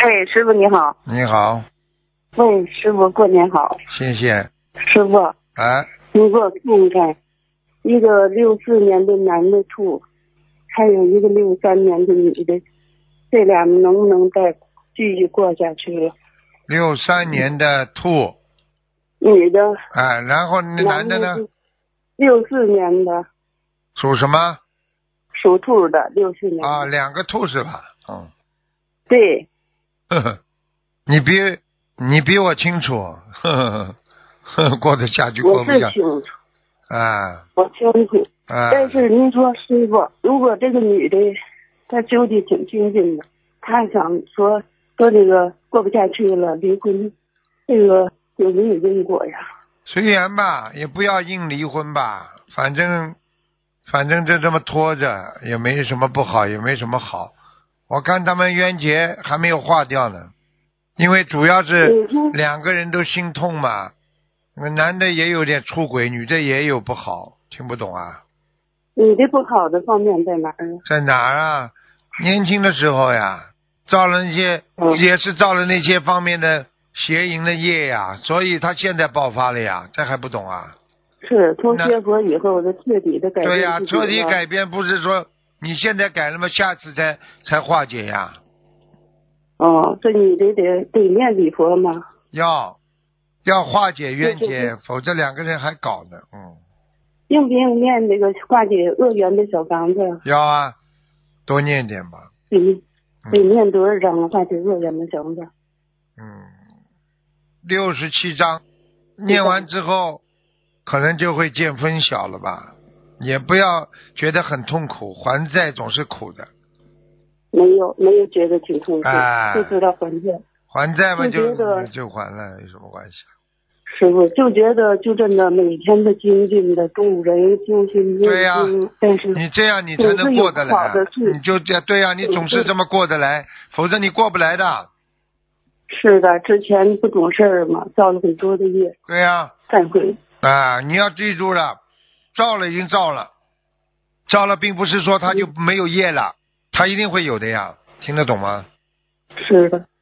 哎，师傅你好。 你好， 喂，师傅过年好。 谢谢。 师傅， 哎， 你给我看看，一个64年的男的兔，还有一个63年的女的，这俩能不能再继续过下去了 63年的兔， 女的， 哎，然后那男的呢？ 64年的属什么？ 属兔的64年的。 啊，两个兔是吧？嗯， 对， 呵呵，你比我清楚，呵呵，过得下去我过不下是清楚， 啊我清楚。 啊！ 但是您说师傅，如果这个女的她修的挺清净的，她想说这个过不下去了离婚，这个有没有因果呀？ 随缘吧，也不要硬离婚吧，反正就这么拖着，也没什么不好，也没什么好。我看他们冤结还没有化掉呢，因为主要是两个人都心痛嘛。男的也有点出轨，女的也有不好，听不懂啊？ 你的不好的方面在哪儿呢？ 在哪儿啊？年轻的时候呀，造了那些，也是造了那些方面的邪淫的业呀，所以他现在爆发了呀，这还不懂啊？ 是从学佛以后的彻底的改变。 对呀，彻底改变不是说你现在改了吗？下次才化解呀。 哦，这女的得念礼佛吗？ 要化解冤结，否则两个人还搞呢。 用不用念那个化解恶缘的小房子？ 要啊，多念点吧。 得念多少张化解恶缘的小房子 ？67章，念完之后可能就会见分晓了吧。也不要觉得很痛苦，还债总是苦的。 没有觉得挺痛苦，就知道还债。 还债嘛就还了，有什么关系？ 师傅就觉得就真的每天的精进的助人精心念经，但是你这样你才能过得来。你就这对呀，你总是这么过得来，否则你过不来的。 是的，之前不懂事儿嘛，造了很多的业。 对呀， 忏悔啊！你要记住了，造了已经造了，并不是说他就没有业了，他一定会有的呀，听得懂吗？ 是的。